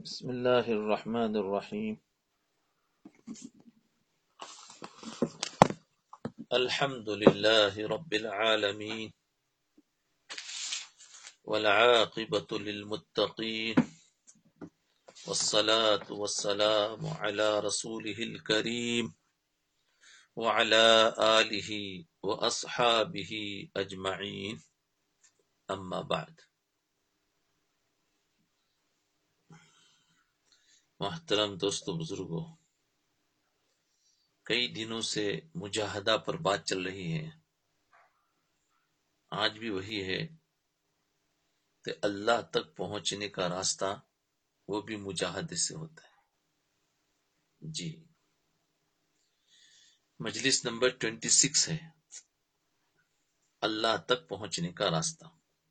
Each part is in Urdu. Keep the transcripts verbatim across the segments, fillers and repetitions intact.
بسم الله الرحمن الرحيم. الحمد لله رب العالمين والعاقبة للمتقين والصلاة والسلام على رسوله الكريم وعلى آله وأصحابه أجمعين. أما بعد. محترم دوستو بزرگوں، کئی دنوں سے مجاہدہ پر بات چل رہی ہے. آج بھی وہی ہے کہ اللہ تک پہنچنے کا راستہ وہ بھی مجاہدے سے ہوتا ہے. جی، مجلس نمبر ٹوینٹی سکس ہے، اللہ تک پہنچنے کا راستہ.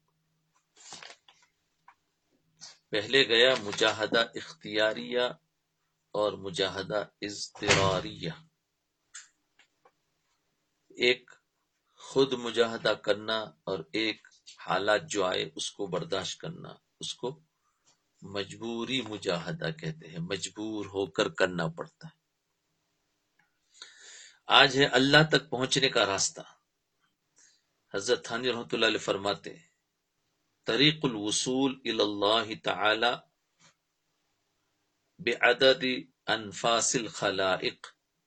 پہلے گیا مجاہدہ اختیاریہ اور مجاہدہ اضطراریہ. ایک خود مجاہدہ کرنا اور ایک حالات جو آئے اس کو برداشت کرنا، اس کو مجبوری مجاہدہ کہتے ہیں، مجبور ہو کر کرنا پڑتا ہے. آج ہے اللہ تک پہنچنے کا راستہ. حضرت تھانوی رحمۃ اللہ علیہ فرماتے ہیں طریق الوصول الی اللہ تعالی بعدد انفاس الخلائق.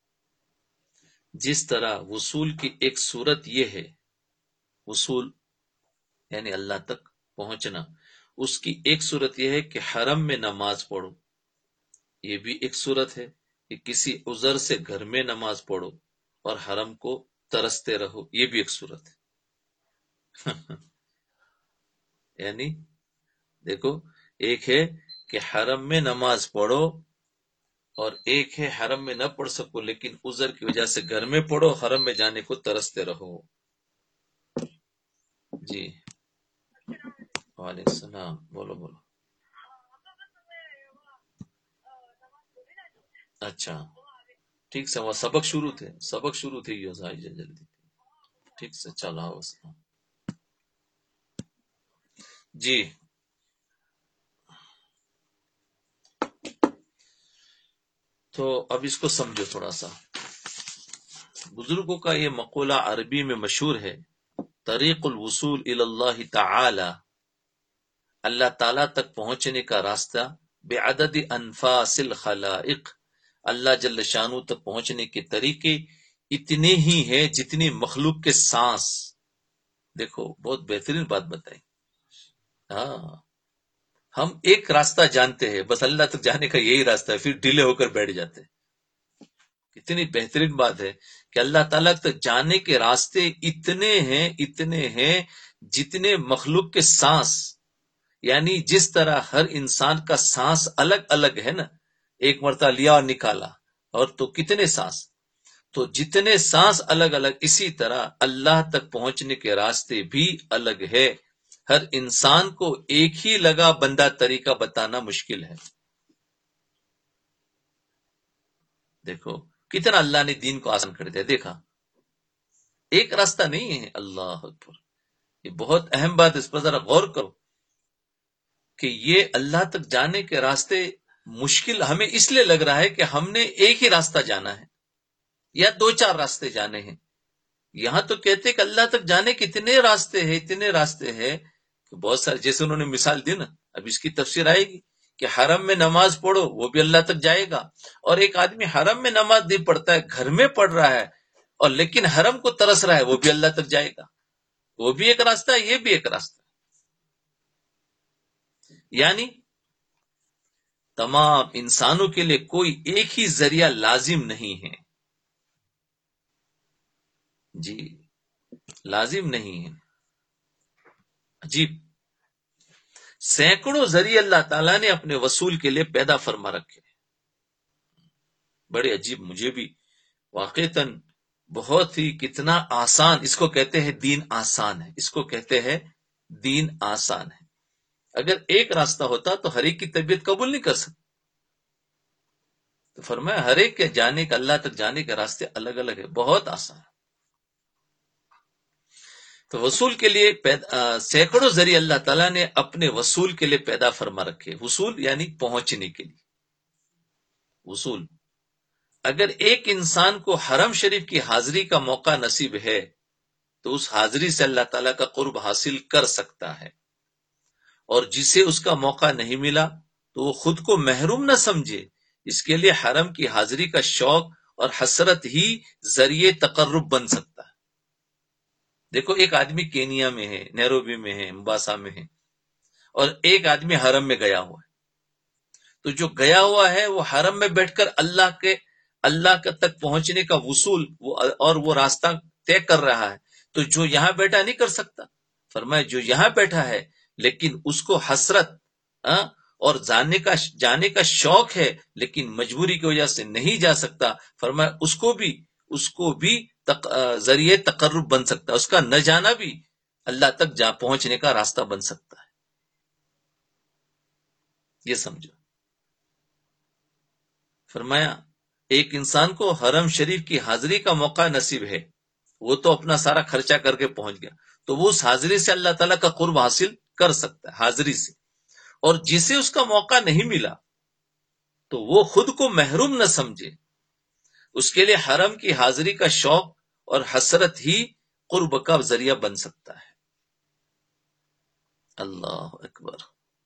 جس طرح وصول کی ایک صورت یہ ہے، وصول یعنی اللہ تک پہنچنا، اس کی ایک صورت یہ ہے کہ حرم میں نماز پڑھو، یہ بھی ایک صورت ہے. کہ کسی عذر سے گھر میں نماز پڑھو اور حرم کو ترستے رہو، یہ بھی ایک صورت ہے. یعنی دیکھو، ایک ہے کہ حرم میں نماز پڑھو اور ایک ہے حرم میں نہ پڑھ سکو لیکن عذر کی وجہ سے گھر میں پڑھو، حرم میں جانے کو ترستے رہو. جی وعلیکم السلام. بولو بولو. اچھا ٹھیک سے، وہ سبق شروع تھے سبق شروع تھے یہ ساری جلدی. ٹھیک سے چلا. جی تو اب اس کو سمجھو تھوڑا سا. بزرگوں کا یہ مقولہ عربی میں مشہور ہے، طریق الوصول الی اللہ تعالی، اللہ تعالی تک پہنچنے کا راستہ، بعدد انفاس الخلائق، اللہ جل شانو تک پہنچنے کے طریقے اتنے ہی ہیں جتنی مخلوق کے سانس. دیکھو بہت بہترین بات بتائی. ہاں ہم ایک راستہ جانتے ہیں، بس اللہ تک جانے کا یہی راستہ ہے، پھر ڈیلے ہو کر بیٹھ جاتے ہیں. کتنی بہترین بات ہے کہ اللہ تعالیٰ تک جانے کے راستے اتنے ہیں اتنے ہیں جتنے مخلوق کے سانس. یعنی جس طرح ہر انسان کا سانس الگ الگ ہے نا، ایک مرتبہ لیا اور نکالا، اور تو کتنے سانس، تو جتنے سانس الگ الگ، اسی طرح اللہ تک پہنچنے کے راستے بھی الگ ہے. ہر انسان کو ایک ہی لگا بندہ طریقہ بتانا مشکل ہے. دیکھو کتنا اللہ نے دین کو آسان کر دیا. دیکھا ایک راستہ نہیں ہے. اللہ اکبر، یہ بہت اہم بات، اس پر ذرا غور کرو کہ یہ اللہ تک جانے کے راستے مشکل ہمیں اس لیے لگ رہا ہے کہ ہم نے ایک ہی راستہ جانا ہے یا دو چار راستے جانے ہیں. یہاں تو کہتے کہ اللہ تک جانے کے اتنے راستے ہیں اتنے راستے ہیں کہ بہت سارے، جیسے انہوں نے مثال دی نا، اب اس کی تفسیر آئے گی کہ حرم میں نماز پڑھو، وہ بھی اللہ تک جائے گا. اور ایک آدمی حرم میں نماز نہیں پڑھتا ہے، گھر میں پڑھ رہا ہے اور لیکن حرم کو ترس رہا ہے، وہ بھی اللہ تک جائے گا. وہ بھی ایک راستہ ہے، یہ بھی ایک راستہ ہے. یعنی تمام انسانوں کے لیے کوئی ایک ہی ذریعہ لازم نہیں ہے. جی لازم نہیں ہے. عجیب، سینکڑوں ذریعے اللہ تعالیٰ نے اپنے وصول کے لیے پیدا فرما رکھے. بڑے عجیب، مجھے بھی واقعتاً بہت ہی کتنا آسان. اس کو کہتے ہیں دین آسان ہے، اس کو کہتے ہیں دین آسان ہے. اگر ایک راستہ ہوتا تو ہر ایک کی طبیعت قبول نہیں کر سکتی. تو فرمایا ہر ایک کے جانے کا، اللہ تک جانے کے راستے الگ الگ ہے، بہت آسان ہے. تو وصول کے لیے سینکڑوں ذریعے اللہ تعالیٰ نے اپنے وصول کے لیے پیدا فرما رکھے. وصول یعنی پہنچنے کے لیے. وصول اگر ایک انسان کو حرم شریف کی حاضری کا موقع نصیب ہے تو اس حاضری سے اللہ تعالیٰ کا قرب حاصل کر سکتا ہے، اور جسے اس کا موقع نہیں ملا تو وہ خود کو محروم نہ سمجھے. اس کے لیے حرم کی حاضری کا شوق اور حسرت ہی ذریعے تقرب بن سکتا ہے. دیکھو، ایک آدمی کینیا میں ہے، نیروبی میں ہے، مباسا میں ہے، اور ایک آدمی حرم میں گیا ہوا ہے. تو جو گیا ہوا ہے وہ حرم میں بیٹھ کر اللہ کے اللہ تک پہنچنے کا وصول اور وہ راستہ طے کر رہا ہے. تو جو یہاں بیٹھا نہیں کر سکتا. فرمایا جو یہاں بیٹھا ہے لیکن اس کو حسرت اور جانے کا جانے کا شوق ہے لیکن مجبوری کی وجہ سے نہیں جا سکتا، فرمایا اس کو بھی اس کو بھی تق... ذریعے تقرب بن سکتا ہے. اس کا نہ جانا بھی اللہ تک جا پہنچنے کا راستہ بن سکتا ہے. یہ سمجھو. فرمایا ایک انسان کو حرم شریف کی حاضری کا موقع نصیب ہے، وہ تو اپنا سارا خرچہ کر کے پہنچ گیا، تو وہ اس حاضری سے اللہ تعالیٰ کا قرب حاصل کر سکتا ہے حاضری سے. اور جسے اس کا موقع نہیں ملا تو وہ خود کو محروم نہ سمجھے. اس کے لیے حرم کی حاضری کا شوق اور حسرت ہی قرب کا ذریعہ بن سکتا ہے. اللہ اکبر.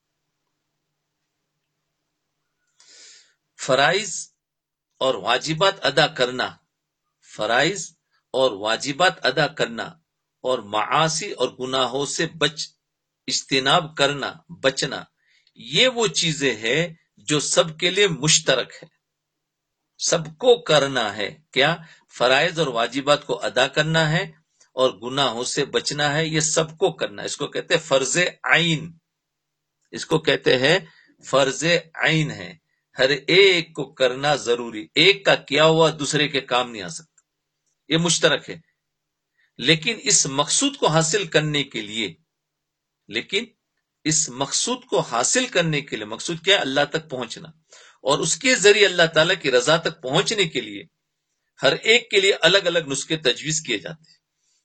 فرائض اور واجبات ادا کرنا فرائض اور واجبات ادا کرنا اور معاصی اور گناہوں سے بچ اجتناب کرنا بچنا، یہ وہ چیزیں ہیں جو سب کے لیے مشترک ہے، سب کو کرنا ہے. کیا؟ فرائض اور واجبات کو ادا کرنا ہے اور گناہوں سے بچنا ہے. یہ سب کو کرنا ہے. اس کو کہتے ہیں فرض عین. اس کو کہتے ہیں فرض عین ہے. ہر ایک کو کرنا ضروری. ایک کا کیا ہوا دوسرے کے کام نہیں آ سکتا. یہ مشترک ہے. لیکن اس مقصود کو حاصل کرنے کے لیے لیکن اس مقصود کو حاصل کرنے کے لیے مقصود کیا ہے؟ اللہ تک پہنچنا. اور اس کے ذریعے اللہ تعالیٰ کی رضا تک پہنچنے کے لیے ہر ایک کے لیے الگ الگ نسخے تجویز کیے جاتے ہیں.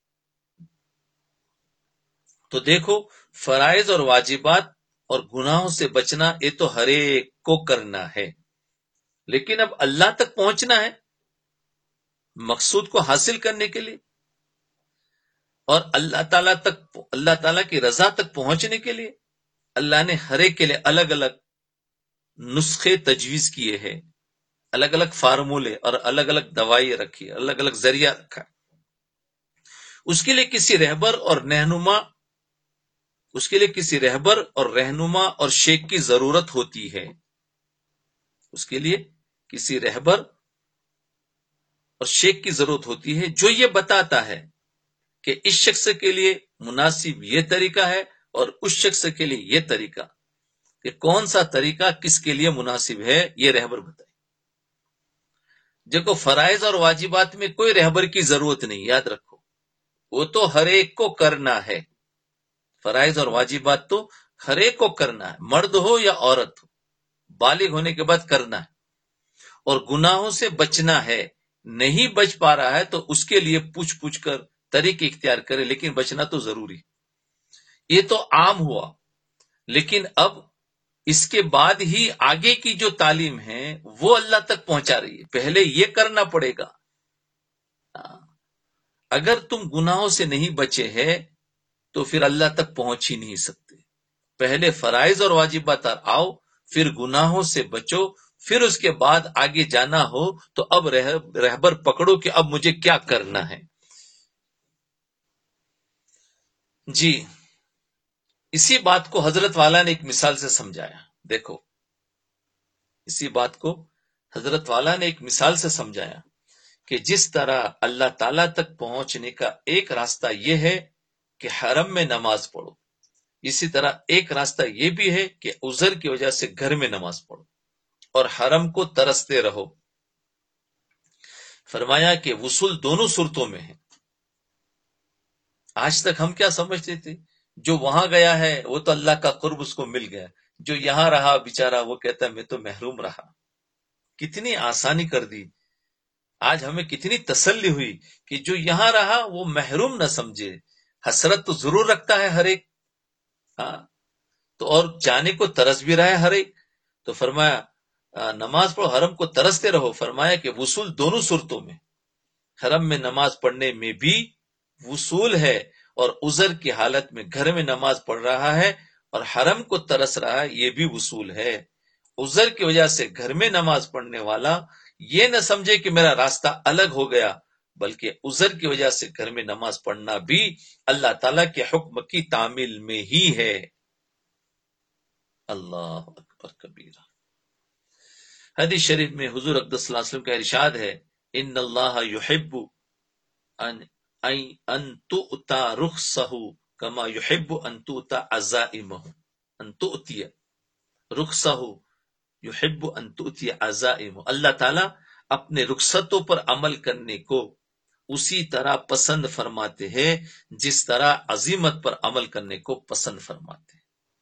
تو دیکھو، فرائض اور واجبات اور گناہوں سے بچنا یہ تو ہر ایک کو کرنا ہے، لیکن اب اللہ تک پہنچنا ہے مقصود کو حاصل کرنے کے لیے اور اللہ تعالیٰ تک اللہ تعالیٰ کی رضا تک پہنچنے کے لیے اللہ نے ہر ایک کے لیے الگ الگ نسخے تجویز کیے ہیں، الگ الگ فارمولے اور الگ الگ دوائیں رکھی، الگ الگ ذریعہ رکھا. اس کے لیے کسی رہبر اور رہنما اس کے لیے کسی رہبر اور رہنما اور شیخ کی ضرورت ہوتی ہے. اس کے لیے کسی رہبر اور شیخ کی ضرورت ہوتی ہے جو یہ بتاتا ہے کہ اس شخص کے لیے مناسب یہ طریقہ ہے اور اس شخص کے لیے یہ طریقہ، کہ کون سا طریقہ کس کے لیے مناسب ہے، یہ رہبر بتائے. دیکھو، فرائض اور واجبات میں کوئی رہبر کی ضرورت نہیں، یاد رکھو، وہ تو ہر ایک کو کرنا ہے. فرائض اور واجبات تو ہر ایک کو کرنا ہے، مرد ہو یا عورت ہو، بالغ ہونے کے بعد کرنا ہے. اور گناہوں سے بچنا ہے. نہیں بچ پا رہا ہے تو اس کے لیے پوچھ پوچھ کر طریقے اختیار کرے، لیکن بچنا تو ضروری. یہ تو عام ہوا، لیکن اب اس کے بعد ہی آگے کی جو تعلیم ہے وہ اللہ تک پہنچا رہی ہے. پہلے یہ کرنا پڑے گا. اگر تم گناہوں سے نہیں بچے ہیں تو پھر اللہ تک پہنچ ہی نہیں سکتے. پہلے فرائض اور واجبات آؤ، پھر گناہوں سے بچو، پھر اس کے بعد آگے جانا ہو تو اب رہبر پکڑو کہ اب مجھے کیا کرنا ہے. جی، اسی بات کو حضرت والا نے ایک مثال سے سمجھایا. دیکھو، اسی بات کو حضرت والا نے ایک مثال سے سمجھایا کہ جس طرح اللہ تعالیٰ تک پہنچنے کا ایک راستہ یہ ہے کہ حرم میں نماز پڑھو، اسی طرح ایک راستہ یہ بھی ہے کہ عذر کی وجہ سے گھر میں نماز پڑھو اور حرم کو ترستے رہو. فرمایا کہ وصول دونوں صورتوں میں ہے. آج تک ہم کیا سمجھتے تھے؟ جو وہاں گیا ہے وہ تو اللہ کا قرب اس کو مل گیا، جو یہاں رہا بیچارہ وہ کہتا ہے میں تو محروم رہا. کتنی آسانی کر دی. آج ہمیں کتنی تسلی ہوئی کہ جو یہاں رہا وہ محروم نہ سمجھے. حسرت تو ضرور رکھتا ہے ہر ایک، ہاں تو اور جانے کو ترس بھی رہا ہے ہر ایک. تو فرمایا نماز پڑھو، حرم کو ترستے رہو. فرمایا کہ وصول دونوں صورتوں میں، حرم میں نماز پڑھنے میں بھی وصول ہے، اور عذر کی حالت میں گھر میں نماز پڑھ رہا ہے اور حرم کو ترس رہا ہے، یہ بھی وصول ہے. عذر کی وجہ سے گھر میں نماز پڑھنے والا یہ نہ سمجھے کہ میرا راستہ الگ ہو گیا، بلکہ عذر کی وجہ سے گھر میں نماز پڑھنا بھی اللہ تعالیٰ کے حکم کی تعمیل میں ہی ہے. اللہ اکبر کبیرہ. حدیث شریف میں حضور اقدس صلی اللہ علیہ وسلم کا ارشاد ہے، ان اللہ یحب ان ان تؤتی رخصہ کما یحب ان تؤتی عزائمہ. ان تؤتی رخصہ یحب ان تؤتی عزائمہ. اللہ تعالیٰ اپنے رخصتوں پر عمل کرنے کو اسی طرح پسند فرماتے ہیں جس طرح عزیمت پر عمل کرنے کو پسند فرماتے ہیں.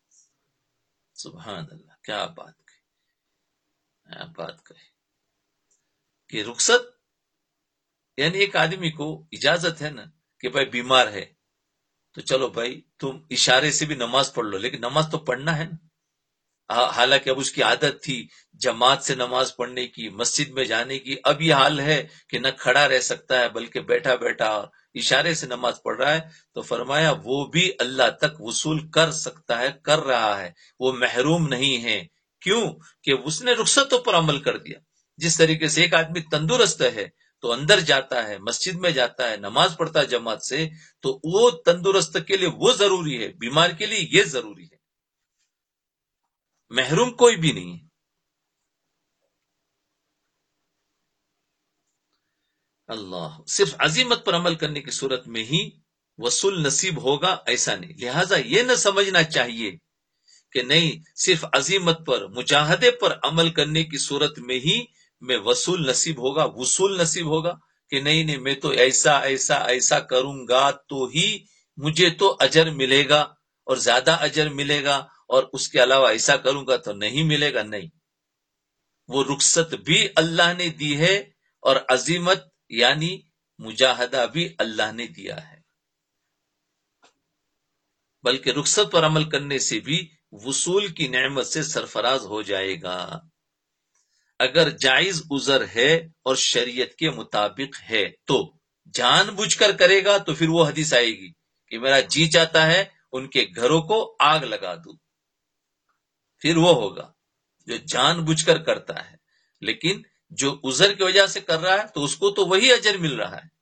سبحان اللہ، کیا بات کہی، کیا بات کہی کہ رخصت یعنی ایک آدمی کو اجازت ہے نا کہ بھائی بیمار ہے تو چلو بھائی تم اشارے سے بھی نماز پڑھ لو، لیکن نماز تو پڑھنا ہے نا. حالانکہ اب اس کی عادت تھی جماعت سے نماز پڑھنے کی، مسجد میں جانے کی، اب یہ حال ہے کہ نہ کھڑا رہ سکتا ہے بلکہ بیٹھا بیٹھا اشارے سے نماز پڑھ رہا ہے. تو فرمایا وہ بھی اللہ تک وصول کر سکتا ہے، کر رہا ہے، وہ محروم نہیں ہے. کیوں کہ اس نے رخصتوں پر عمل کر دیا. جس طریقے سے ایک آدمی تندرست ہے تو اندر جاتا ہے، مسجد میں جاتا ہے، نماز پڑھتا ہے جماعت سے، تو وہ تندرست کے لیے وہ ضروری ہے، بیمار کے لیے یہ ضروری ہے، محروم کوئی بھی نہیں ہے. اللہ صرف عزیمت پر عمل کرنے کی صورت میں ہی وصول نصیب ہوگا ایسا نہیں. لہٰذا یہ نہ سمجھنا چاہیے کہ نہیں صرف عزیمت پر مجاہدے پر عمل کرنے کی صورت میں ہی میں وصول نصیب ہوگا، وصول نصیب ہوگا، کہ نہیں نہیں میں تو ایسا ایسا ایسا کروں گا تو ہی مجھے تو اجر ملے گا اور زیادہ اجر ملے گا، اور اس کے علاوہ ایسا کروں گا تو نہیں ملے گا. نہیں، وہ رخصت بھی اللہ نے دی ہے اور عزیمت یعنی مجاہدہ بھی اللہ نے دیا ہے. بلکہ رخصت پر عمل کرنے سے بھی وصول کی نعمت سے سرفراز ہو جائے گا. اگر جائز عذر ہے اور شریعت کے مطابق ہے تو جان بوجھ کر کرے گا تو پھر وہ حدیث آئے گی کہ میرا جی چاہتا ہے ان کے گھروں کو آگ لگا دوں، پھر وہ ہوگا جو جان بوجھ کر کرتا ہے. لیکن جو عذر کی وجہ سے کر رہا ہے تو اس کو تو وہی اجر مل رہا ہے.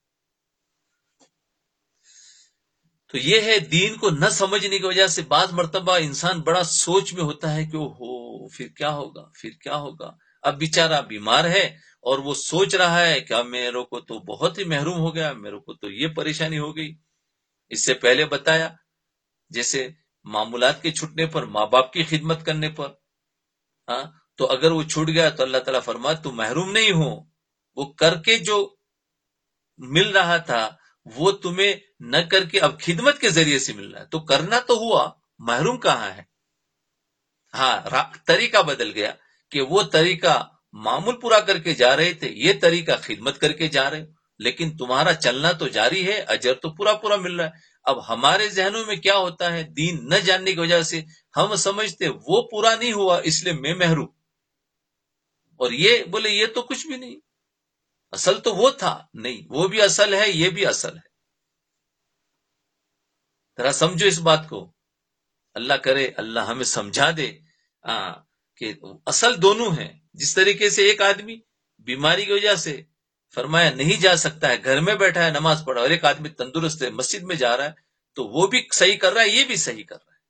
تو یہ ہے دین کو نہ سمجھنے کی وجہ سے بعض مرتبہ انسان بڑا سوچ میں ہوتا ہے کہ ہو پھر کیا ہوگا، پھر کیا ہوگا. اب بیچارہ بیمار ہے اور وہ سوچ رہا ہے کہ اب میرے کو تو بہت ہی محروم ہو گیا، میرے کو تو یہ پریشانی ہو گئی. اس سے پہلے بتایا جیسے معمولات کے چھٹنے پر، ماں باپ کی خدمت کرنے پر، ہاں تو اگر وہ چھوٹ گیا تو اللہ تعالیٰ فرماتا تو محروم نہیں ہو، وہ کر کے جو مل رہا تھا وہ تمہیں نہ کر کے اب خدمت کے ذریعے سے مل رہا ہے. تو کرنا تو ہوا، محروم کہاں ہے. ہاں طریقہ بدل گیا کہ وہ طریقہ معمول پورا کر کے جا رہے تھے، یہ طریقہ خدمت کر کے جا رہے، لیکن تمہارا چلنا تو جاری ہے، اجر تو پورا پورا مل رہا ہے. اب ہمارے ذہنوں میں کیا ہوتا ہے، دین نہ جاننے کی وجہ سے ہم سمجھتے وہ پورا نہیں ہوا اس لیے میں محروم، اور یہ بولے یہ تو کچھ بھی نہیں، اصل تو وہ تھا. نہیں، وہ بھی اصل ہے، یہ بھی اصل ہے. ذرا سمجھو اس بات کو. اللہ کرے اللہ ہمیں سمجھا دے آ, کہ اصل دونوں ہیں. جس طریقے سے ایک آدمی بیماری کی وجہ سے فرمایا نہیں جا سکتا ہے، گھر میں بیٹھا ہے نماز پڑھا، اور ایک آدمی تندرست ہے مسجد میں جا رہا ہے، تو وہ بھی صحیح کر رہا ہے، یہ بھی صحیح کر رہا ہے.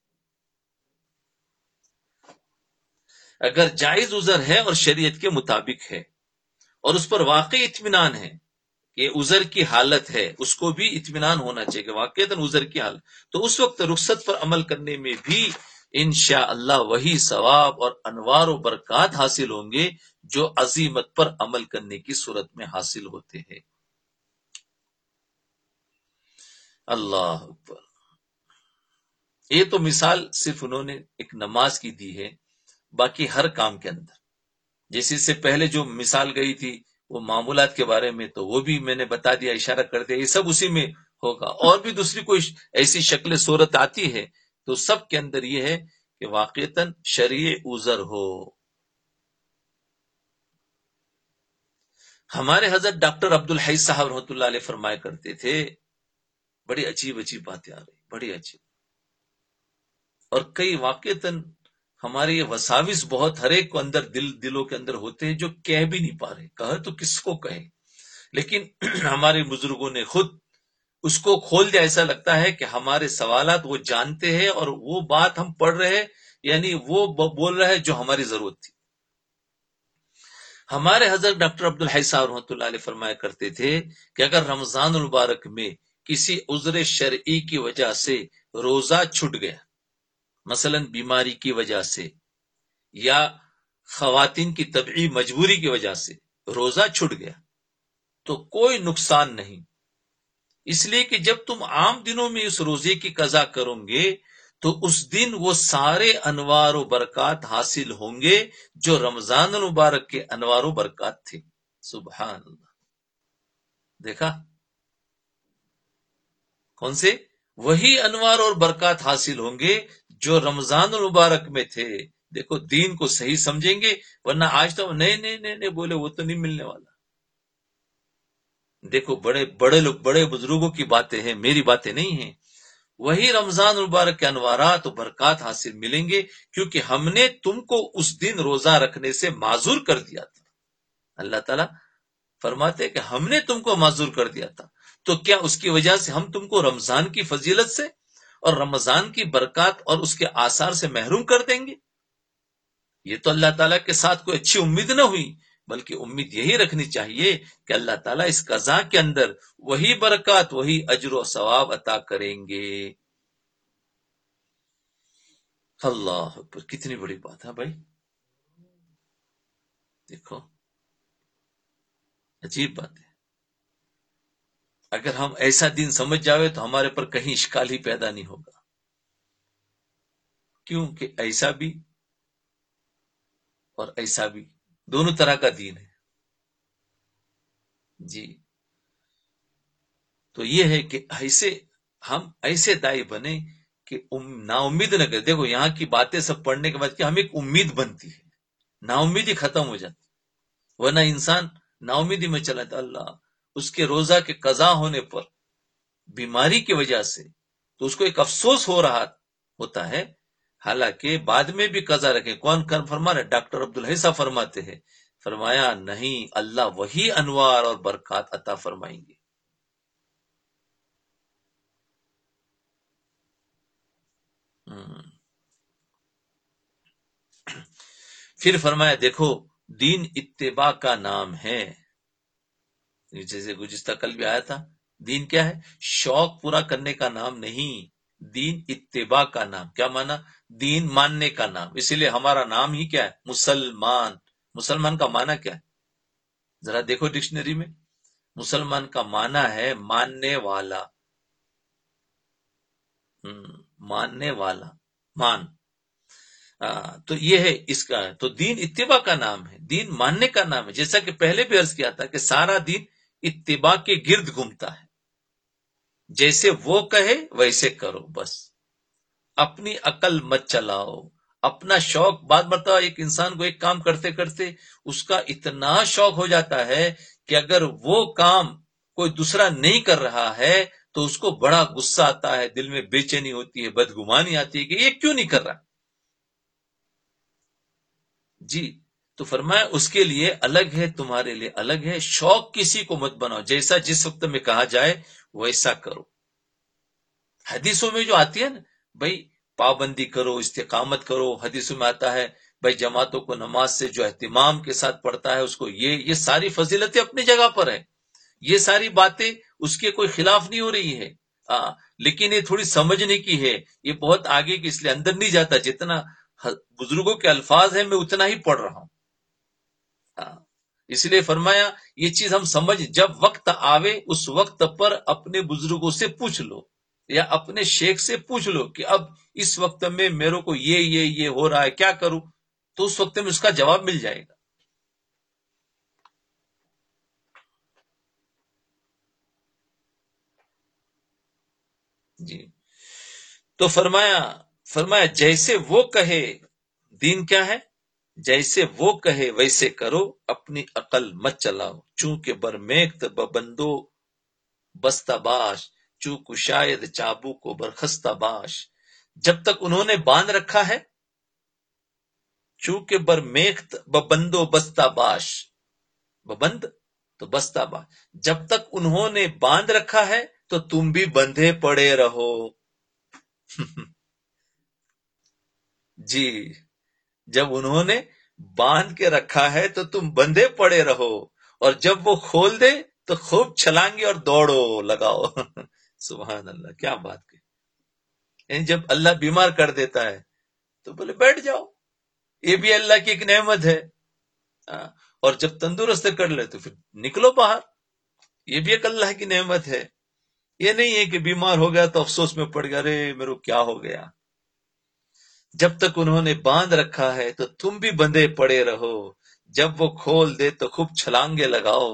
اگر جائز عذر ہے اور شریعت کے مطابق ہے اور اس پر واقعی اطمینان ہے کہ عذر کی حالت ہے، اس کو بھی اطمینان ہونا چاہیے کہ واقعتاً عذر کی حالت، تو اس وقت رخصت پر عمل کرنے میں بھی انشاءاللہ وہی ثواب اور انوار و برکات حاصل ہوں گے جو عزیمت پر عمل کرنے کی صورت میں حاصل ہوتے ہیں. اللہ اکبر. یہ تو مثال صرف انہوں نے ایک نماز کی دی ہے، باقی ہر کام کے اندر جیسے سے پہلے جو مثال گئی تھی وہ معمولات کے بارے میں، تو وہ بھی میں نے بتا دیا، اشارہ کر دیا، یہ سب اسی میں ہوگا، اور بھی دوسری کوئی ایسی شکل صورت آتی ہے، تو سب کے اندر یہ ہے کہ واقعتاً شرعی عذر ہو۔ ہمارے حضرت ڈاکٹر عبدالحی صاحب رحمۃ اللہ علیہ فرمایا کرتے تھے، بڑی عجیب عجیب باتیں آ رہی، بڑی عجیب، اور کئی واقعتاً ہمارے یہ وساوس بہت ہر ایک کو اندر دل دلوں کے اندر ہوتے ہیں جو کہہ بھی نہیں پا رہے، کہے تو کس کو کہیں، لیکن ہمارے بزرگوں نے خود اس کو کھول دیا۔ ایسا لگتا ہے کہ ہمارے سوالات وہ جانتے ہیں اور وہ بات ہم پڑھ رہے ہیں، یعنی وہ بول رہا ہے جو ہماری ضرورت تھی۔ ہمارے حضرت ڈاکٹر عبدالحی صاحب رحمۃ اللہ علیہ فرمایا کرتے تھے کہ اگر رمضان المبارک میں کسی عذر شرعی کی وجہ سے روزہ چھٹ گیا، مثلا بیماری کی وجہ سے یا خواتین کی طبعی مجبوری کی وجہ سے روزہ چھٹ گیا، تو کوئی نقصان نہیں، اس لیے کہ جب تم عام دنوں میں اس روزے کی قضا کرو گے تو اس دن وہ سارے انوار و برکات حاصل ہوں گے جو رمضان المبارک کے انوار و برکات تھے۔ سبحان اللہ، دیکھا کون سے؟ وہی انوار اور برکات حاصل ہوں گے جو رمضان المبارک میں تھے۔ دیکھو دین کو صحیح سمجھیں گے، ورنہ آج تو نہیں نہیں نہیں نہیں بولے وہ تو نہیں ملنے والا۔ دیکھو بڑے بڑے لوگ، بڑے بزرگوں کی باتیں ہیں، میری باتیں نہیں ہیں۔ وہی رمضان المبارک کے انوارات و برکات حاصل ملیں گے، کیونکہ ہم نے تم کو اس دن روزہ رکھنے سے معذور کر دیا تھا۔ اللہ تعالیٰ فرماتے کہ ہم نے تم کو معذور کر دیا تھا، تو کیا اس کی وجہ سے ہم تم کو رمضان کی فضیلت سے اور رمضان کی برکات اور اس کے آثار سے محروم کر دیں گے؟ یہ تو اللہ تعالیٰ کے ساتھ کوئی اچھی امید نہ ہوئی، بلکہ امید یہی رکھنی چاہیے کہ اللہ تعالیٰ اس قضا کے اندر وہی برکات، وہی اجر و ثواب عطا کریں گے۔ اللہ اکبر، کتنی بڑی بات ہے بھائی، دیکھو عجیب بات ہے۔ اگر ہم ایسا دن سمجھ جاوے تو ہمارے پر کہیں اشکال ہی پیدا نہیں ہوگا، کیونکہ ایسا بھی اور ایسا بھی دونوں طرح کا دین ہے جی۔ تو یہ ہے کہ ایسے ہم ایسے دائی بنے کہ نا امید نہ کرے۔ دیکھو یہاں کی باتیں سب پڑھنے کے بعد کہ ہمیں ایک امید بنتی ہے، نا امیدی ختم ہو جاتی، ورنہ انسان نا امیدی میں چلا جاتا۔ اللہ اس کے روزہ کے قضا ہونے پر بیماری کی وجہ سے تو اس کو ایک افسوس ہو رہا ہوتا ہے، حالانکہ بعد میں بھی قضا رکھے۔ کون کر فرما رہے؟ ڈاکٹر عبدالحی صاحب فرماتے ہیں، فرمایا نہیں، اللہ وہی انوار اور برکات عطا فرمائیں گے۔ پھر فرمایا دیکھو دین اتباع کا نام ہے، جیسے گزشتہ کل بھی آیا تھا، دین کیا ہے؟ شوق پورا کرنے کا نام نہیں، دین اتباع کا نام۔ کیا مانا؟ دین ماننے کا نام۔ اسی لیے ہمارا نام ہی کیا ہے؟ مسلمان۔ مسلمان کا معنی کیا ہے؟ ذرا دیکھو ڈکشنری میں، مسلمان کا معنی ہے ماننے والا، ماننے والا، مان۔ آ, تو یہ ہے اس کا، تو دین اتباع کا نام ہے، دین ماننے کا نام ہے، جیسا کہ پہلے بھی عرض کیا تھا کہ سارا دین اتباع کے گرد گھومتا ہے، جیسے وہ کہے ویسے کرو، بس اپنی عقل مت چلاؤ، اپنا شوق۔ بات بتاؤ، ایک انسان کو ایک کام کرتے کرتے اس کا اتنا شوق ہو جاتا ہے کہ اگر وہ کام کوئی دوسرا نہیں کر رہا ہے تو اس کو بڑا غصہ آتا ہے، دل میں بے چینی ہوتی ہے، بدگمانی آتی ہے کہ یہ کیوں نہیں کر رہا جی۔ تو فرمایا اس کے لیے الگ ہے، تمہارے لیے الگ ہے، شوق کسی کو مت بناؤ، جیسا جس وقت میں کہا جائے ویسا کرو۔ حدیثوں میں جو آتی ہے نا بھائی پابندی کرو، استقامت کرو، حدیثوں میں آتا ہے بھائی جماعتوں کو نماز سے جو اہتمام کے ساتھ پڑھتا ہے اس کو یہ یہ ساری فضیلتیں اپنی جگہ پر ہیں، یہ ساری باتیں اس کے کوئی خلاف نہیں ہو رہی ہے، آ, لیکن یہ تھوڑی سمجھنے کی ہے، یہ بہت آگے کی، اس لیے اندر نہیں جاتا، جتنا بزرگوں کے الفاظ ہیں میں اتنا ہی پڑھ رہا ہوں۔ اس لیے فرمایا یہ چیز ہم سمجھ، جب وقت آوے اس وقت پر اپنے بزرگوں سے پوچھ لو یا اپنے شیخ سے پوچھ لو کہ اب اس وقت میں میرے کو یہ یہ یہ ہو رہا ہے، کیا کروں؟ تو اس وقت میں اس کا جواب مل جائے گا۔ جی تو فرمایا فرمایا جیسے وہ کہے، دین کیا ہے؟ جیسے وہ کہے ویسے کرو، اپنی عقل مت چلاؤ، چونکہ برمیخت ببندو بستہ باش، چونکہ شاید چابو کو برخستہ باش، جب تک انہوں نے باندھ رکھا ہے، چونکہ برمیخت ببندو بستہ باش، ببند تو بستہ باش، جب تک انہوں نے باندھ رکھا ہے تو تم بھی بندھے پڑے رہو۔ جی جب انہوں نے باندھ کے رکھا ہے تو تم بندھے پڑے رہو، اور جب وہ کھول دے تو خوب چھلانگے اور دوڑو لگاؤ۔ سبحان اللہ، کیا بات کی! یعنی جب اللہ بیمار کر دیتا ہے تو بولے بیٹھ جاؤ، یہ بھی اللہ کی ایک نعمت ہے، اور جب تندرست کر لے تو پھر نکلو باہر، یہ بھی ایک اللہ کی نعمت ہے۔ یہ نہیں ہے کہ بیمار ہو گیا تو افسوس میں پڑ گیا، ارے میرے کو کیا ہو گیا۔ جب تک انہوں نے باندھ رکھا ہے تو تم بھی بندھے پڑے رہو، جب وہ کھول دے تو خوب چھلانگے لگاؤ۔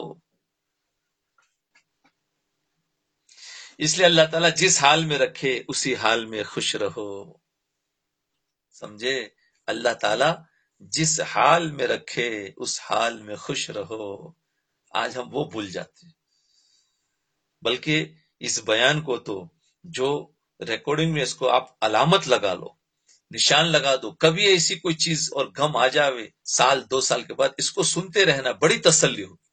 اس لیے اللہ تعالیٰ جس حال میں رکھے اسی حال میں خوش رہو، سمجھے؟ اللہ تعالیٰ جس حال میں رکھے اس حال میں خوش رہو۔ آج ہم وہ بھول جاتے ہیں، بلکہ اس بیان کو تو جو ریکارڈنگ میں اس کو آپ علامت لگا لو، نشان لگا دو، کبھی ایسی کوئی چیز اور غم آ جاوے سال دو سال کے بعد اس کو سنتے رہنا، بڑی تسلی ہوگی۔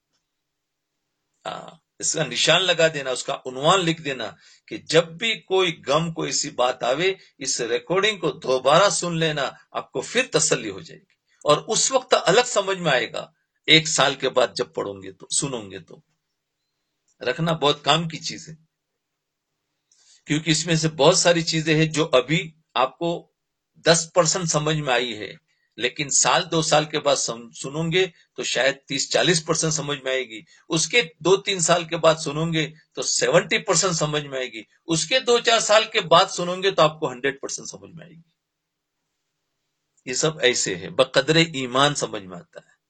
اس کا نشان لگا دینا، اس کا عنوان لکھ دینا کہ جب بھی کوئی غم کو ایسی بات آوے اس ریکارڈنگ کو دوبارہ سن لینا، آپ کو پھر تسلی ہو جائے گی، اور اس وقت الگ سمجھ میں آئے گا، ایک سال کے بعد جب پڑھوں گے تو سنوں گے تو رکھنا بہت کام کی چیز ہے، کیونکہ اس میں سے بہت ساری چیزیں ہیں جو ابھی آپ کو دس پرسنٹ سمجھ میں آئی ہے، لیکن سال دو سال کے بعد سنوں گے تو شاید تیس چالیس پرسنٹ سمجھ میں آئے گی، اس کے دو تین سال کے بعد سنوں گے تو سیونٹی پرسنٹ سمجھ میں آئے گی، اس کے دو چار سال کے بعد سنوں گے تو آپ کو ہنڈریڈ پرسنٹ سمجھ میں آئے گی۔ یہ سب ایسے ہے، بقدر ایمان سمجھ میں آتا ہے۔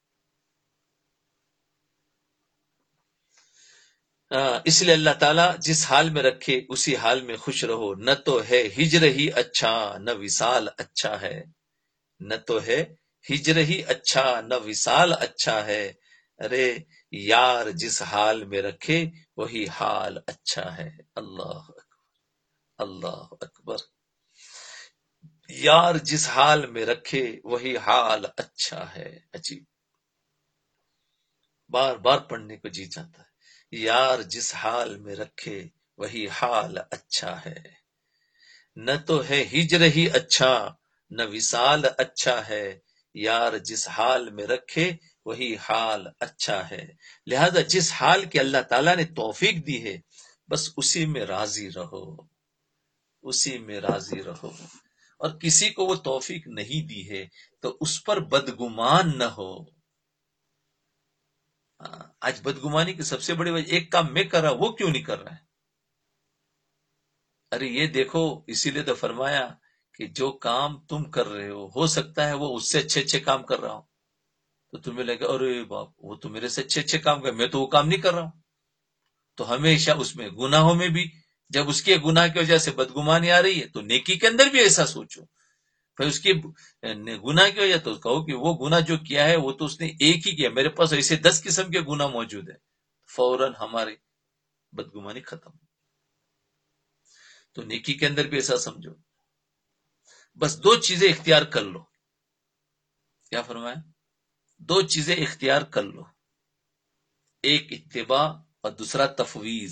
اس لیے اللہ تعالیٰ جس حال میں رکھے اسی حال میں خوش رہو، نہ تو ہے ہجر ہی اچھا نہ وصال اچھا ہے، نہ تو ہے ہجر ہی اچھا نہ وصال اچھا ہے، ارے یار جس حال میں رکھے وہی حال اچھا ہے۔ اللہ اکبر، اللہ اکبر، یار جس حال میں رکھے وہی حال اچھا ہے۔ عجیب، بار بار پڑھنے کو جی جاتا ہے، یار جس حال میں رکھے وہی حال اچھا ہے، نہ تو ہے ہجر ہی اچھا نہ وصال اچھا ہے، یار جس حال میں رکھے وہی حال اچھا ہے۔ لہذا جس حال کی اللہ تعالیٰ نے توفیق دی ہے بس اسی میں راضی رہو، اسی میں راضی رہو، اور کسی کو وہ توفیق نہیں دی ہے تو اس پر بدگمان نہ ہو۔ آج بدگمانی کی سب سے بڑی وجہ، ایک کام میں کر رہا وہ کیوں نہیں کر رہا ہے؟ ارے یہ دیکھو، اسی لیے تو فرمایا کہ جو کام تم کر رہے ہو ہو سکتا ہے وہ اس سے اچھے اچھے کام کر رہا ہوں، تو تمہیں لگے ارے باپ وہ تو میرے سے اچھے اچھے کام کر، میں تو وہ کام نہیں کر رہا ہوں۔ تو ہمیشہ اس میں گناہوں میں بھی جب اس کے گناہ کی وجہ سے بدگمانی آ رہی ہے تو نیکی کے اندر بھی ایسا سوچو، پھر اس کی گناہ کی وجہ تو کہو کہ وہ گناہ جو کیا ہے وہ تو اس نے ایک ہی کیا، میرے پاس ایسے دس قسم کے گناہ موجود ہیں، فوراً ہماری بدگمانی ختم۔ تو نیکی کے اندر بھی ایسا سمجھو، بس دو چیزیں اختیار کر لو۔ کیا فرمایا؟ دو چیزیں اختیار کر لو، ایک اتباع اور دوسرا تفویض۔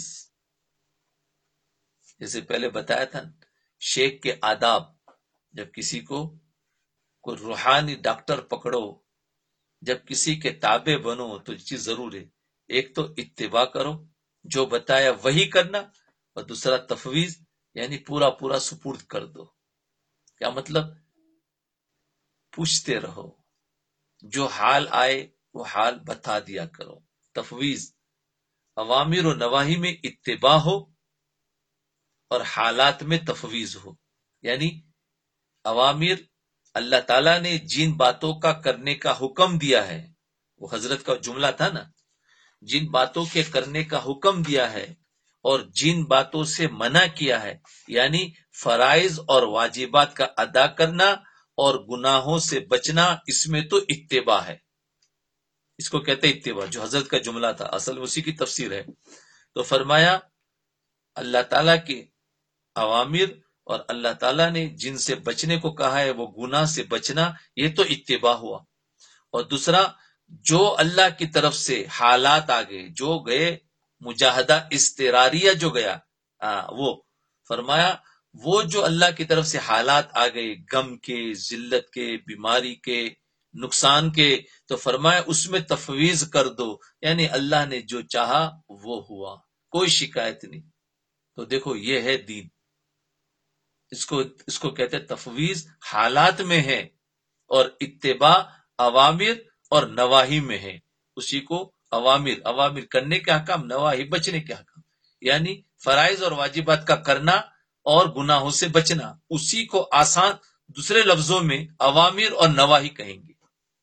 جیسے پہلے بتایا تھا شیخ کے آداب، جب کسی کو کوئی روحانی ڈاکٹر پکڑو، جب کسی کے تابع بنو تو یہ چیز ضرور ہے، ایک تو اتباع کرو، جو بتایا وہی کرنا، اور دوسرا تفویض یعنی پورا پورا سپرد کر دو۔ کیا مطلب؟ پوچھتے رہو، جو حال آئے وہ حال بتا دیا کرو۔ تفویض، اوامر و نواہی میں اتباع ہو اور حالات میں تفویض ہو، یعنی اوامر اللہ تعالیٰ نے جن باتوں کا کرنے کا حکم دیا ہے، وہ حضرت کا جملہ تھا نا، جن باتوں کے کرنے کا حکم دیا ہے اور جن باتوں سے منع کیا ہے، یعنی فرائض اور واجبات کا ادا کرنا اور گناہوں سے بچنا، اس میں تو اتباع ہے، اس کو کہتے اتباع، جو حضرت کا جملہ تھا اصل اسی کی تفسیر ہے۔ تو فرمایا اللہ تعالیٰ کے اوامر اور اللہ تعالیٰ نے جن سے بچنے کو کہا ہے وہ گناہ سے بچنا، یہ تو اتباع ہوا۔ اور دوسرا، جو اللہ کی طرف سے حالات آگئے، جو گئے مجاہدہ استراریہ جو گیا آ, وہ فرمایا وہ جو اللہ کی طرف سے حالات آگئے، غم کے، ذلت کے، بیماری کے، نقصان کے، تو فرمایا اس میں تفویض کر دو، یعنی اللہ نے جو چاہا وہ ہوا، کوئی شکایت نہیں۔ تو دیکھو یہ ہے دین، اس کو اس کو کہتے ہیں تفویض حالات میں ہے، اور اتباع اوامر اور نواہی میں ہے۔ اسی کو اوامر اوامر کرنے کے حکام، نواہی بچنے کے حکام، یعنی فرائض اور واجبات کا کرنا اور گناہوں سے بچنا، اسی کو آسان دوسرے لفظوں میں اوامر اور نواہی کہیں گے۔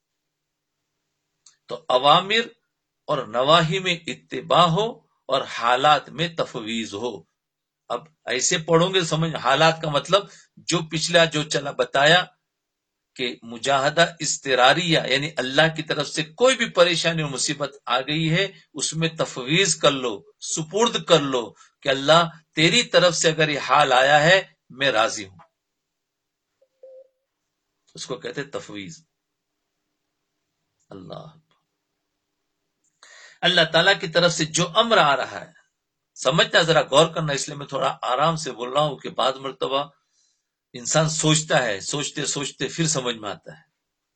تو اوامر اور نواہی میں اتباع ہو اور حالات میں تفویض ہو۔ اب ایسے پڑھوں گے سمجھ، حالات کا مطلب جو پچھلا جو چلا بتایا کہ مجاہدہ استراریہ، یعنی اللہ کی طرف سے کوئی بھی پریشانی اور مصیبت آ گئی ہے، اس میں تفویض کر لو، سپرد کر لو کہ اللہ تیری طرف سے اگر یہ حال آیا ہے میں راضی ہوں، اس کو کہتے تفویض۔ اللہ اللہ تعالیٰ کی طرف سے جو امر آ رہا ہے، سمجھنا، ذرا غور کرنا، اس لیے میں تھوڑا آرام سے بول رہا ہوں کہ بعض مرتبہ انسان سوچتا ہے، سوچتے سوچتے پھر سمجھ میں آتا ہے۔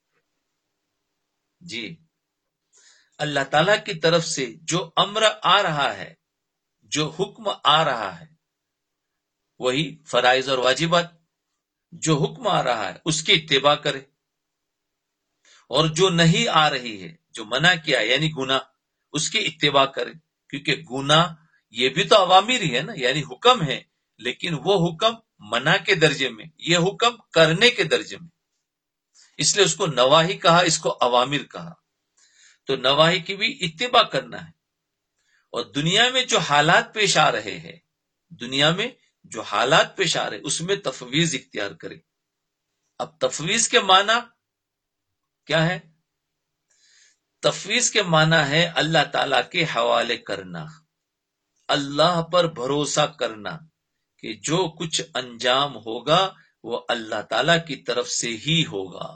جی، اللہ تعالیٰ کی طرف سے جو امر آ رہا ہے، جو حکم آ رہا ہے، وہی فرائض اور واجبات، جو حکم آ رہا ہے اس کی اتباع کرے، اور جو نہیں آ رہی ہے، جو منع کیا یعنی گناہ، اس کی اتباع کرے، کیونکہ گناہ یہ بھی تو اوامر ہی ہے نا، یعنی حکم ہے، لیکن وہ حکم منع کے درجے میں، یہ حکم کرنے کے درجے میں، اس لیے اس کو نواہی کہا، اس کو اوامر کہا۔ تو نواہی کی بھی اتباع کرنا ہے، اور دنیا میں جو حالات پیش آ رہے ہیں، دنیا میں جو حالات پیش آ رہے اس میں تفویض اختیار کرے۔ اب تفویض کے معنی کیا ہے؟ تفویض کے معنی ہے اللہ تعالی کے حوالے کرنا، اللہ پر بھروسہ کرنا کہ جو کچھ انجام ہوگا وہ اللہ تعالی کی طرف سے ہی ہوگا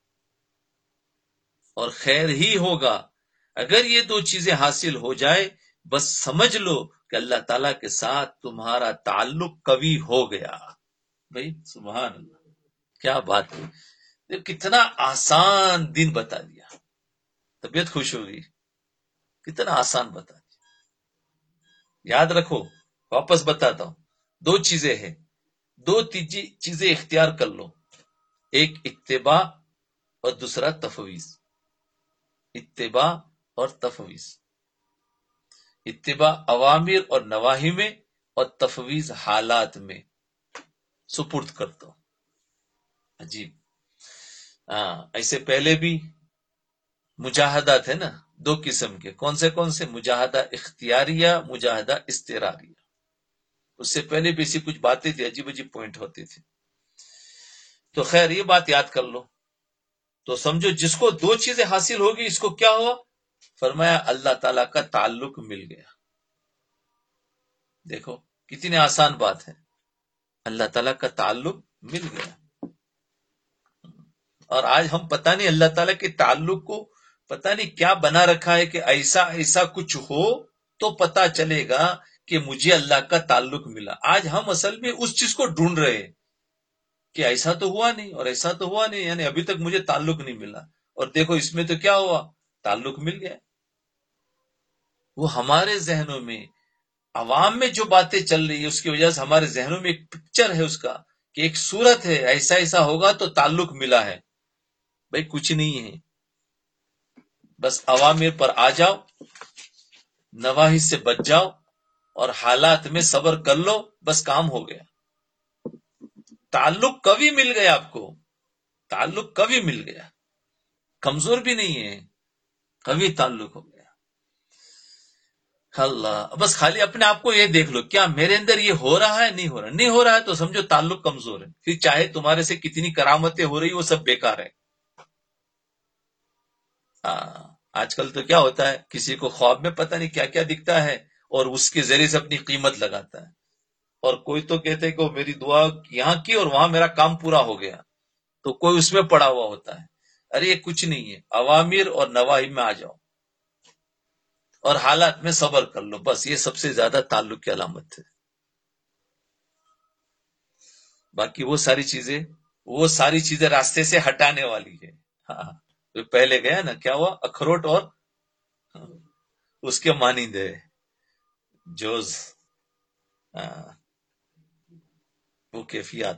اور خیر ہی ہوگا۔ اگر یہ دو چیزیں حاصل ہو جائے، بس سمجھ لو کہ اللہ تعالیٰ کے ساتھ تمہارا تعلق قوی ہو گیا۔ بھائی سبحان اللہ، کیا بات ہے! کتنا آسان دن بتا دیا، طبیعت خوش ہوگی، کتنا آسان بتا دیا۔ یاد رکھو، واپس بتاتا ہوں، دو چیزیں ہیں، دو تیجی چیزیں اختیار کر لو، ایک اتباع اور دوسرا تفویض۔ اتباع اور تفویض، اتباع اوامر اور نواہی میں، اور تفویض حالات میں سپرد کرتا ہوں۔ عجیب، ہاں ایسے پہلے بھی مجاہدات ہے نا، دو قسم کے، کون سے کون سے؟ مجاہدہ اختیاریہ، مجاہدہ استراریہ۔ اس سے پہلے بھی اسی کچھ باتیں تھی، عجیب عجیب پوائنٹ ہوتے تھے۔ تو خیر یہ بات یاد کر لو، تو سمجھو جس کو دو چیزیں حاصل ہوگی اس کو کیا ہوا؟ فرمایا اللہ تعالیٰ کا تعلق مل گیا۔ دیکھو کتنی آسان بات ہے، اللہ تعالیٰ کا تعلق مل گیا۔ اور آج ہم پتہ نہیں اللہ تعالیٰ کے تعلق کو پتہ نہیں کیا بنا رکھا ہے کہ ایسا ایسا کچھ ہو تو پتہ چلے گا کہ مجھے اللہ کا تعلق ملا۔ آج ہم اصل میں اس چیز کو ڈھونڈ رہے ہیں کہ ایسا تو ہوا نہیں اور ایسا تو ہوا نہیں، یعنی ابھی تک مجھے تعلق نہیں ملا، اور دیکھو اس میں تو کیا ہوا، تعلق مل گیا۔ وہ ہمارے ذہنوں میں، عوام میں جو باتیں چل رہی ہے اس کی وجہ سے ہمارے ذہنوں میں ایک پکچر ہے اس کا، کہ ایک صورت ہے، ایسا ایسا ہوگا تو تعلق ملا ہے۔ بھائی کچھ نہیں ہے، بس عوامر پر آ جاؤ، نواہی سے بچ جاؤ، اور حالات میں صبر کر لو، بس کام ہو گیا۔ تعلق قوی مل گیا، آپ کو تعلق قوی مل گیا، کمزور بھی نہیں ہے، قوی تعلق ہو گیا۔ اللہ، بس خالی اپنے آپ کو یہ دیکھ لو، کیا میرے اندر یہ ہو رہا ہے؟ نہیں ہو رہا، نہیں ہو رہا ہے تو سمجھو تعلق کمزور ہے، پھر چاہے تمہارے سے کتنی کرامتیں ہو رہی وہ سب بیکار ہے۔ ہاں، آج کل تو کیا ہوتا ہے، کسی کو خواب میں پتہ نہیں کیا کیا دکھتا ہے اور اس کے ذریعے سے اپنی قیمت لگاتا ہے، اور کوئی تو کہتے ہیں کہ وہ میری دعا یہاں کی اور وہاں میرا کام پورا ہو گیا، تو کوئی اس میں پڑا ہوا ہوتا ہے۔ ارے یہ کچھ نہیں ہے، عوامر اور نواہی میں آ جاؤ اور حالات میں صبر کر لو، بس یہ سب سے زیادہ تعلق کی علامت ہے۔ باقی وہ ساری چیزیں وہ ساری چیزیں راستے سے ہٹانے والی ہے۔ ہاں، جو پہلے گیا نا، کیا ہوا، اخروٹ اور اس کے مانند ہے جوز، ہاں، وہ کیفیات۔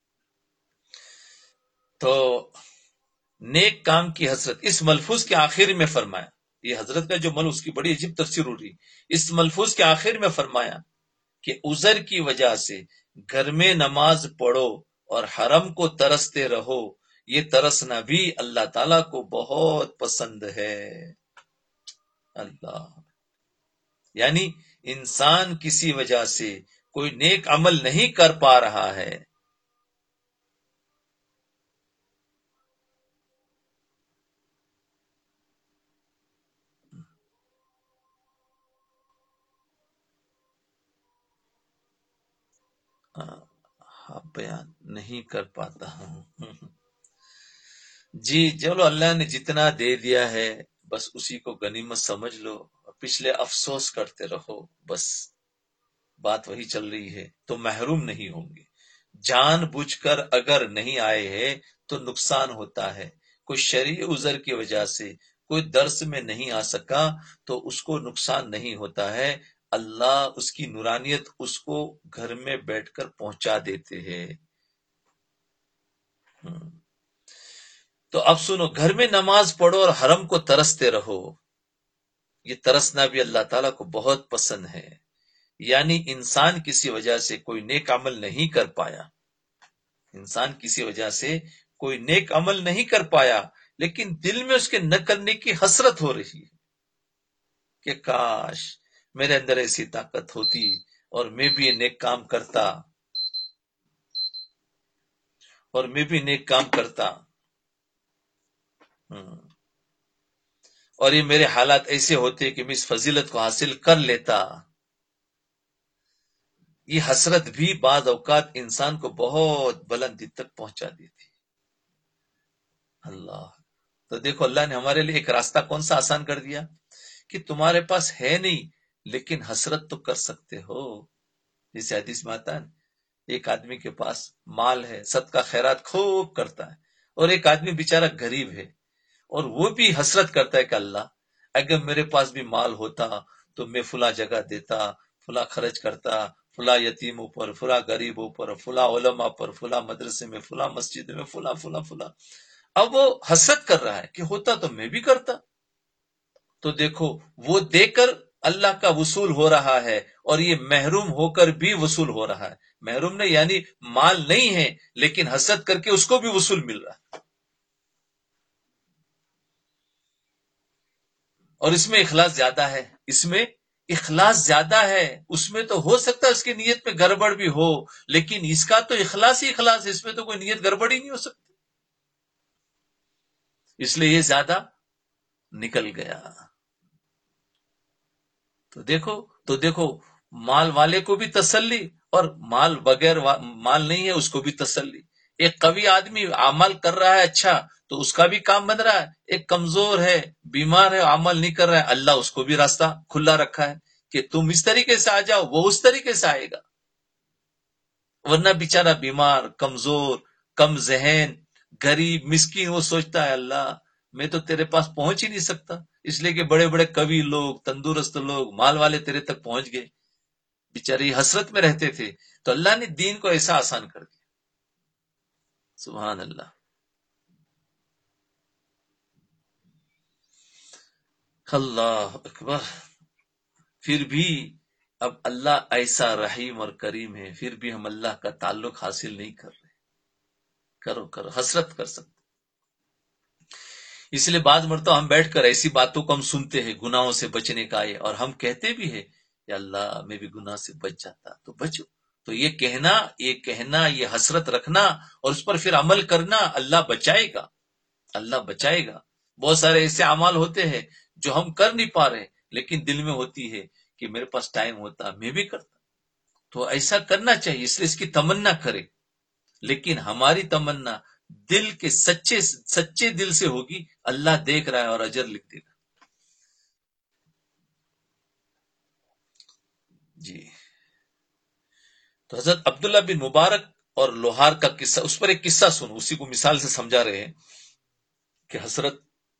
تو نیک کام کی حسرت اس ملفوظ کے آخر میں فرمایا، یہ حضرت کا جو ملفوظ کی بڑی عجیب تفسیر ہو رہی، اس ملفوظ کے آخر میں فرمایا کہ عذر کی وجہ سے گھر میں نماز پڑھو اور حرم کو ترستے رہو، یہ ترسنا بھی اللہ تعالیٰ کو بہت پسند ہے۔ اللہ، یعنی انسان کسی وجہ سے کوئی نیک عمل نہیں کر پا رہا ہے، ہاں، بیان نہیں کر پاتا ہوں۔ جی چلو، اللہ نے جتنا دے دیا ہے بس اسی کو غنیمت سمجھ لو، پچھلے افسوس کرتے رہو، بس بات وہی چل رہی ہے، تو محروم نہیں ہوں گے۔ جان بوجھ کر اگر نہیں آئے ہیں تو نقصان ہوتا ہے، کوئی شرعی عذر کی وجہ سے کوئی درس میں نہیں آ سکا تو اس کو نقصان نہیں ہوتا ہے، اللہ اس کی نورانیت اس کو گھر میں بیٹھ کر پہنچا دیتے ہیں۔ تو اب سنو، گھر میں نماز پڑھو اور حرم کو ترستے رہو، یہ ترسنا بھی اللہ تعالیٰ کو بہت پسند ہے۔ یعنی انسان کسی وجہ سے کوئی نیک عمل نہیں کر پایا، انسان کسی وجہ سے کوئی نیک عمل نہیں کر پایا، لیکن دل میں اس کے نہ کرنے کی حسرت ہو رہی ہے کہ کاش میرے اندر ایسی طاقت ہوتی اور میں بھی یہ نیک کام کرتا، اور میں بھی نیک کام کرتا، اور یہ میرے حالات ایسے ہوتے کہ میں اس فضیلت کو حاصل کر لیتا۔ یہ حسرت بھی بعض اوقات انسان کو بہت بلندی تک پہنچا دیتی۔ اللہ، تو دیکھو اللہ نے ہمارے لیے ایک راستہ کون سا آسان کر دیا کہ تمہارے پاس ہے نہیں لیکن حسرت تو کر سکتے ہو۔ جیسے حدیث میں آتا ہے، ایک آدمی کے پاس مال ہے، صدقہ خیرات خوب کرتا ہے، اور ایک آدمی بیچارہ غریب ہے، اور وہ بھی حسرت کرتا ہے کہ اللہ اگر میرے پاس بھی مال ہوتا تو میں فلاں جگہ دیتا، فلاں خرچ کرتا، فلاں یتیموں پر، فلاں غریبوں پر، فلاں علماء پر، فلاں مدرسے میں، فلاں مسجد میں، فلاں فلاں فلاں۔ اب وہ حسرت کر رہا ہے کہ ہوتا تو میں بھی کرتا۔ تو دیکھو، وہ دے کر اللہ کا وصول ہو رہا ہے، اور یہ محروم ہو کر بھی وصول ہو رہا ہے۔ محروم نہیں یعنی مال نہیں ہے لیکن حسد کر کے اس کو بھی وصول مل رہا ہے، اور اس میں اخلاص زیادہ ہے، اس میں اخلاص زیادہ ہے۔ اس میں تو ہو سکتا ہے اس کی نیت میں گڑبڑ بھی ہو، لیکن اس کا تو اخلاص ہی اخلاص ہے، اس میں تو کوئی نیت گڑبڑ ہی نہیں ہو سکتی، اس لیے یہ زیادہ نکل گیا۔ تو دیکھو تو دیکھو مال والے کو بھی تسلی، اور مال بغیر مال نہیں ہے اس کو بھی تسلی۔ ایک قوی آدمی عمل کر رہا ہے اچھا تو اس کا بھی کام بن رہا ہے، ایک کمزور ہے، بیمار ہے، عمل نہیں کر رہا ہے، اللہ اس کو بھی راستہ کھلا رکھا ہے کہ تم اس طریقے سے آ جاؤ، وہ اس طریقے سے آئے گا۔ ورنہ بیچارہ بیمار، کمزور، کم ذہن، غریب، مسکین، وہ سوچتا ہے اللہ میں تو تیرے پاس پہنچ ہی نہیں سکتا، اس لیے کہ بڑے بڑے قوی لوگ، تندرست لوگ، مال والے تیرے تک پہنچ گئے، بیچارے حسرت میں رہتے تھے، تو اللہ نے دین کو ایسا آسان کر دیا۔ سبحان اللہ، اللہ اکبر۔ پھر بھی اب اللہ ایسا رحیم اور کریم ہے، پھر بھی ہم اللہ کا تعلق حاصل نہیں کر رہے۔ کرو کرو، حسرت کر سکتے۔ اس لیے بعض مرتبہ ہم بیٹھ کر ایسی باتوں کو ہم سنتے ہیں گناہوں سے بچنے کا ہے، اور ہم کہتے بھی ہیں یا اللہ میں بھی گناہ سے بچ جاتا تو بچو. تو یہ کہنا یہ کہنا یہ حسرت رکھنا اور اس پر پھر عمل کرنا، اللہ بچائے گا، اللہ بچائے گا. بہت سارے ایسے اعمال ہوتے ہیں جو ہم کر نہیں پا رہے لیکن دل میں ہوتی ہے کہ میرے پاس ٹائم ہوتا میں بھی کرتا. تو ایسا کرنا چاہیے، اس لیے اس کی تمنا کرے، لیکن ہماری تمنا دل کے سچے سچے دل سے ہوگی. اللہ دیکھ رہا ہے اور اجر لکھ دے گا. جی تو حضرت عبداللہ بن مبارک اور لوہار کا قصہ، اس پر ایک قصہ سنو، اسی کو مثال سے سمجھا رہے ہیں کہ حضرت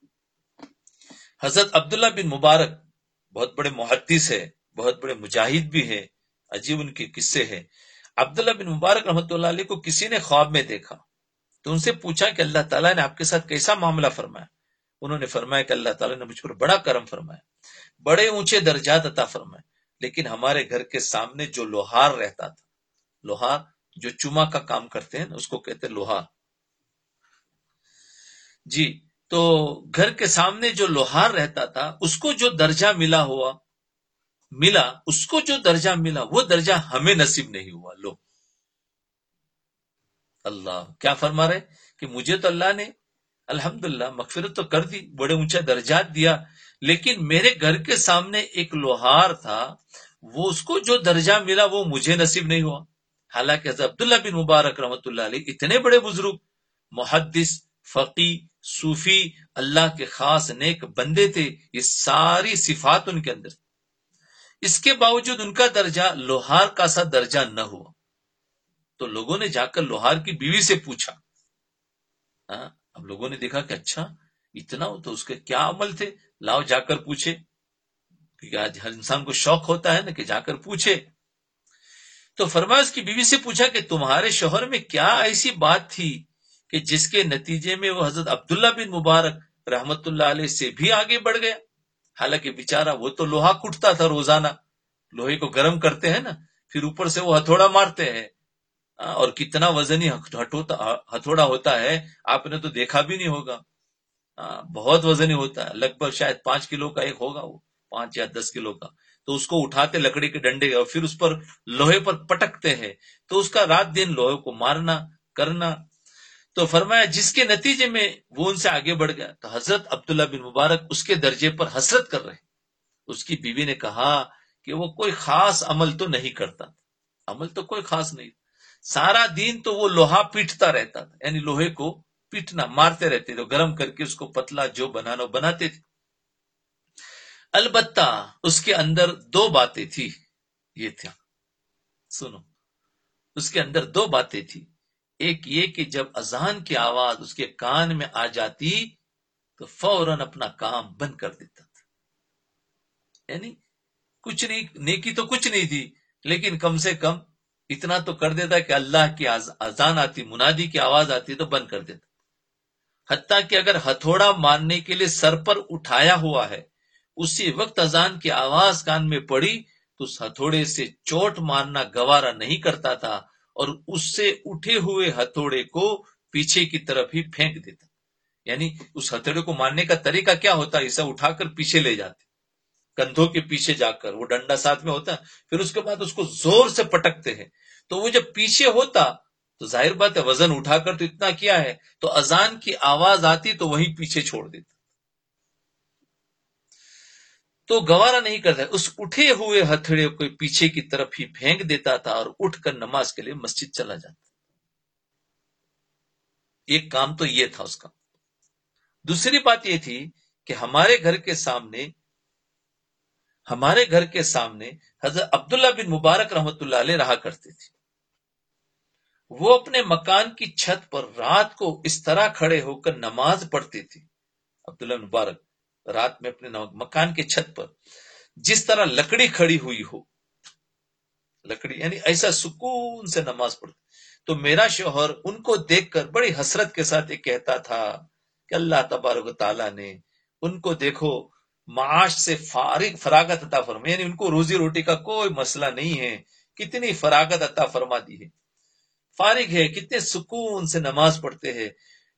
حضرت عبداللہ بن مبارک بہت بڑے محدث ہے، بہت بڑے مجاہد بھی ہے، عجیب ان کے قصے ہیں. عبداللہ بن مبارک رحمۃ اللہ علیہ کو کسی نے خواب میں دیکھا تو ان سے پوچھا کہ اللہ تعالیٰ نے آپ کے ساتھ کیسا معاملہ فرمایا؟ انہوں نے فرمایا کہ اللہ تعالیٰ نے مجھ پر بڑا کرم فرمایا، بڑے اونچے درجات عطا فرمائے، لیکن ہمارے گھر کے سامنے جو لوہار رہتا تھا، لوہار جو چما کا کام کرتے ہیں نا، اس کو کہتے ہیں لوہار. جی تو گھر کے سامنے جو لوہار رہتا تھا اس کو جو درجہ ملا ہوا ملا اس کو جو درجہ ملا وہ درجہ ہمیں نصیب نہیں ہوا. لو اللہ کیا فرما رہے کہ مجھے تو اللہ نے الحمدللہ مغفرت تو کر دی، بڑے اونچا درجات دیا، لیکن میرے گھر کے سامنے ایک لوہار تھا، وہ اس کو جو درجہ ملا وہ مجھے نصیب نہیں ہوا. حالانکہ حضرت عبداللہ بن مبارک رحمۃ اللہ علیہ اتنے بڑے بزرگ، محدث، فقی، صوفی، اللہ کے خاص نیک بندے تھے، یہ ساری صفات ان کے اندر، اس کے باوجود ان کا درجہ لوہار کا سا درجہ نہ ہوا. تو لوگوں نے جا کر لوہار کی بیوی سے پوچھا. ہاں اب لوگوں نے دیکھا کہ اچھا اتنا ہو تو اس کے کیا عمل تھے، لاؤ جا کر پوچھے، کیونکہ آج ہر انسان کو شوق ہوتا ہے نا کہ جا کر پوچھے. تو فرمایا اس کی بیوی سے پوچھا کہ تمہارے شوہر میں کیا ایسی بات تھی کہ جس کے نتیجے میں وہ حضرت عبداللہ بن مبارک رحمت اللہ علیہ سے بھی آگے بڑھ گیا. حالانکہ بیچارہ وہ تو لوہا کٹتا تھا، روزانہ لوہے کو گرم کرتے ہیں نا، پھر اوپر سے وہ ہتھوڑا مارتے ہیں، اور کتنا وزنی ہتھوڑا ہوتا ہے آپ نے تو دیکھا بھی نہیں ہوگا، بہت وزنی ہوتا ہے، لگ بھگ شاید پانچ کلو کا ایک ہوگا، وہ پانچ یا دس کلو کا. تو اس کو اٹھاتے لکڑی کے ڈنڈے اور پھر اس پر لوہے پر پٹکتے ہیں، تو اس کا رات دن لوہے کو مارنا کرنا. تو فرمایا جس کے نتیجے میں وہ ان سے آگے بڑھ گیا. تو حضرت عبداللہ بن مبارک اس کے درجے پر حسرت کر رہے. اس کی بیوی نے کہا کہ وہ کوئی خاص عمل تو نہیں کرتا، عمل تو کوئی خاص نہیں، سارا دن تو وہ لوہا پیٹتا رہتا تھا، یعنی لوہے کو پیٹنا مارتے رہتے تو گرم کر کے اس کو پتلا جو بنانا بناتے تھے. البتہ اس کے اندر دو باتیں تھی، یہ تھا سنو، اس کے اندر دو باتیں تھی. ایک یہ کہ جب اذان کی آواز اس کے کان میں آ جاتی تو فوراً اپنا کام بند کر دیتا تھا. یعنی کچھ نہیں، نیکی تو کچھ نہیں تھی، لیکن کم سے کم اتنا تو کر دیتا کہ اللہ کی اذان آتی، منادی کی آواز آتی تو بند کر دیتا. حتیٰ کہ اگر ہتھوڑا مارنے کے لیے سر پر اٹھایا ہوا ہے، اسی وقت اذان کی آواز کان میں پڑی تو اس ہتھوڑے سے چوٹ مارنا گوارا نہیں کرتا تھا، اور اس سے اٹھے ہوئے ہتھوڑے کو پیچھے کی طرف ہی پھینک دیتا. یعنی اس ہتھوڑے کو مارنے کا طریقہ کیا ہوتا ہے، اسے اٹھا کر پیچھے لے جاتے، کندھوں کے پیچھے جا کر، وہ ڈنڈا ساتھ میں ہوتا ہے، پھر اس کے بعد اس کو زور سے پٹکتے ہیں. تو وہ جب پیچھے ہوتا تو ظاہر بات ہے وزن اٹھا کر تو اتنا کیا ہے، تو اذان کی آواز آتی تو وہیں پیچھے چھوڑ دیتا، تو گوارا نہیں کرتا، اس اٹھے ہوئے ہتھوڑے کو پیچھے کی طرف ہی پھینک دیتا تھا اور اٹھ کر نماز کے لیے مسجد چلا جاتا. ایک کام تو یہ تھا اس کا. دوسری بات یہ تھی کہ ہمارے گھر کے سامنے ہمارے گھر کے سامنے حضرت عبداللہ بن مبارک رحمت اللہ علیہ رہا کرتے تھے. وہ اپنے مکان کی چھت پر رات کو اس طرح کھڑے ہو کر نماز پڑھتے تھے. عبداللہ بن مبارک رات میں اپنے مکان کی چھت پر جس طرح لکڑی کھڑی ہوئی ہو، لکڑی یعنی ایسا سکون سے نماز پڑھتے. تو میرا شوہر ان کو دیکھ کر بڑی حسرت کے ساتھ یہ کہتا تھا کہ اللہ تبارک و تعالیٰ نے ان کو دیکھو معاش سے فارغ فراغت عطا فرما، یعنی ان کو روزی روٹی کا کوئی مسئلہ نہیں ہے، کتنی فراغت عطا فرما دی ہے، فارغ ہے، کتنے سکون سے نماز پڑھتے ہیں.